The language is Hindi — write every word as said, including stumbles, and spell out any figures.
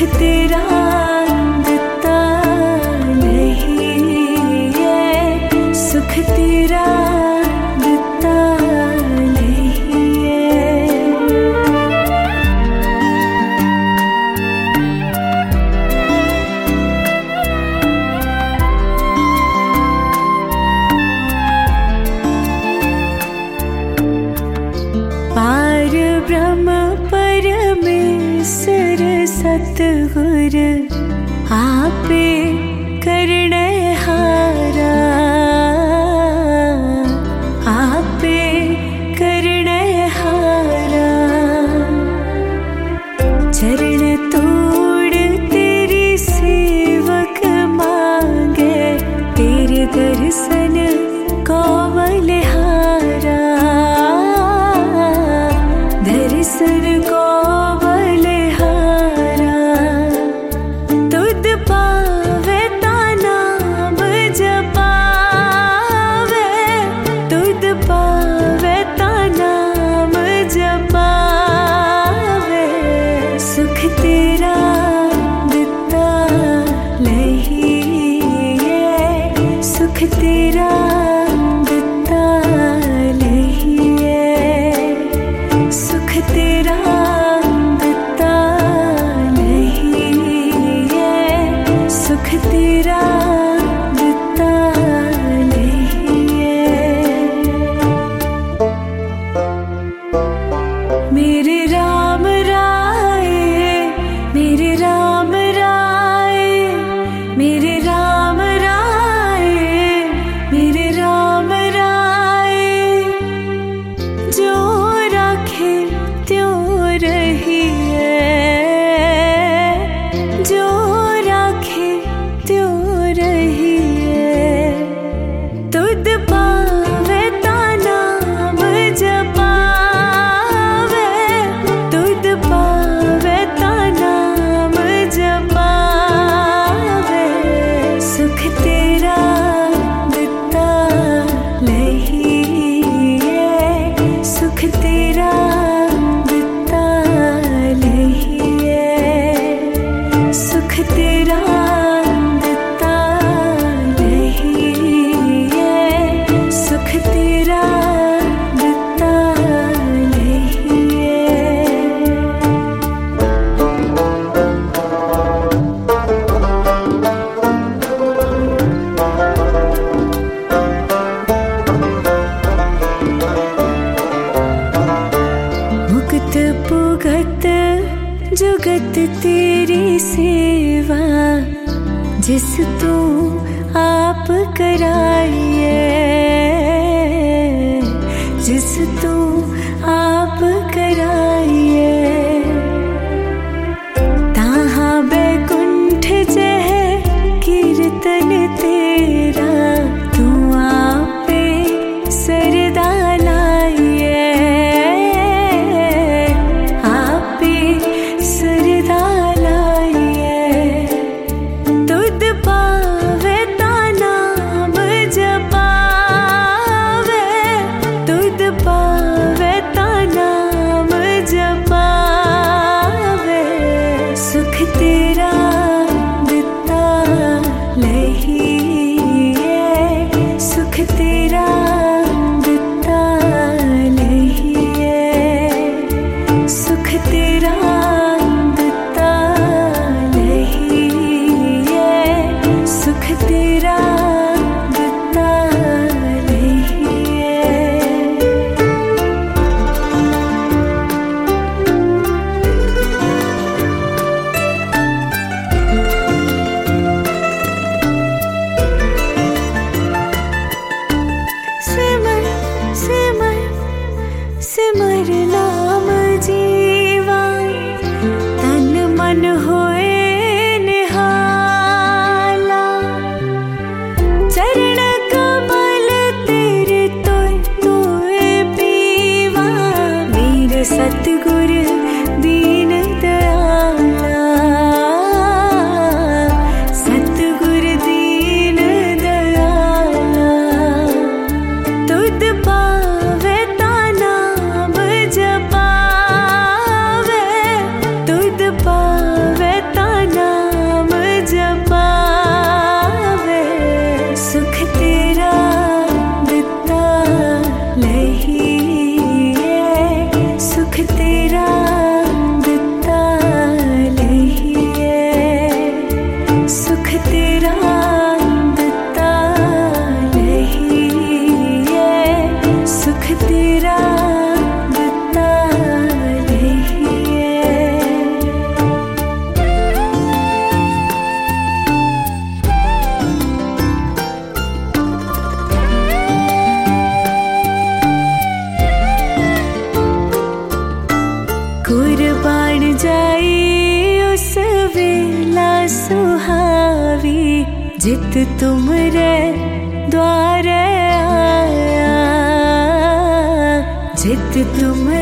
तेरा दिता नहीं है, सुख तेरा दिता नहीं है। पार ब्रह्म परमेश्वर सतगुर आपे करने हारा, आपे करने हारा। चरण तोड़ तेरी सेवक मांगे, तेरे दर्शन को बलिहारा, दर्शन को बलिहारा। तुद पावे ता नाम जपावे, तुद पावे ता नाम जपावे। सुख तेरा दिता नहीं है, सुख तेरा दिता नहीं है, सुख तेरा दिता नहीं है, सुख तेरा दिता नहीं है। मेरे राम राय, मेरे राम राय, मेरे राम राय, मेरे राम राय। जो राखे त्यों रहिए, जो राखे त्यों रहिए। तुद पावे ता नाम जपावे, तुद पावे ता नाम जपावे। सुख तेरा दिता नहीं है, सुख तेरा दिता नहीं है, सुख तेरा दिता नहीं है, सुख तेरा दिता नहीं है। मुक्त पुगत जुगत तेरी सेवा, जिस तू आप कराइए, जिस तू आप कराइए। ताहाँ बैकुंठ जह कीर्तन तेरा, तू आपे सरदा लाइए, आपे सरदा लाइए। तुद पावे ता नाम जप जित तुमरे द्वारे आया, जित तुम